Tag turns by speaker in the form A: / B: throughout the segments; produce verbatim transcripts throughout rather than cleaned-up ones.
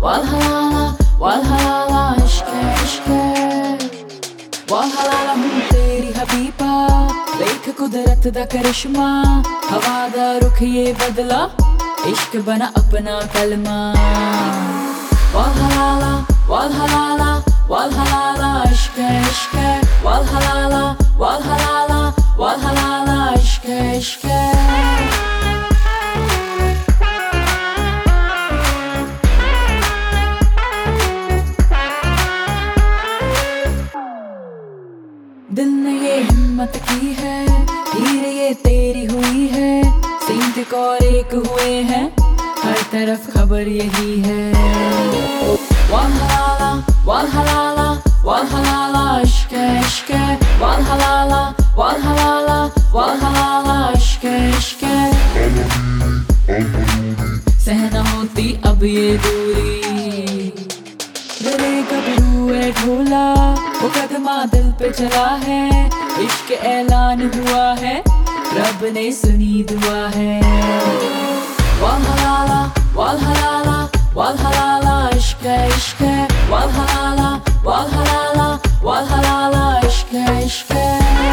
A: Valhalla, Valhalla, इश्क है, इश्क है। Valhalla हूँ तेरी हबीबा, देख कुदरत दा करिश्मा, हवा दा रुख ये बदला, इश्क बना अपना कलमा। Valhalla, Valhalla, Valhalla, इश्क है, इश्क है। Valhalla, Valhalla, Valhalla, इश्क है, इश्क है। दिल ने ये हिम्मत की है, हीर ये तेरी हुई है, सींत और एक हुए हैं, हर तरफ खबर यही है। Valhalla, Valhalla, Valhalla, इश्क है, इश्क है। Valhalla, Valhalla, Valhalla, इश्क है, इश्क है। सहना होती अब ये दूरी, मेरे गबरू है ढोला, मुकदमा दिल पे चला है, इश्क ऐलान हुआ है, रब ने सुनी दुआ है। Valhalla, Valhalla, Valhalla, इश्क है, इश्क है। Valhalla, Valhalla, Valhalla, इश्क है, इश्क है।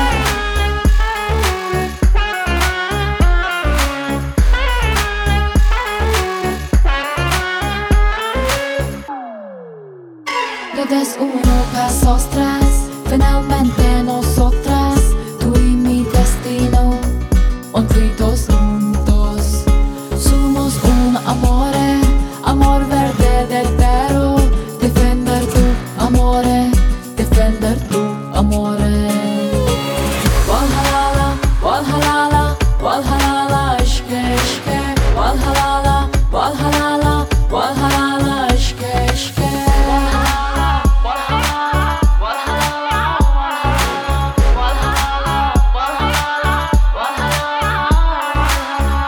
A: Todas uno paso atrás, finalmente nosotras, tú y mi destino, ungidos juntos. Somos un amore, amor verde del pero, defender tu amore, defender tu amore. Valhalla, Valhalla, Valhalla, इश्क है, इश्क है। Valhalla, Valhalla, Valhalla, इश्क है, इश्क है।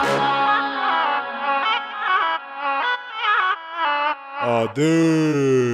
B: Ade.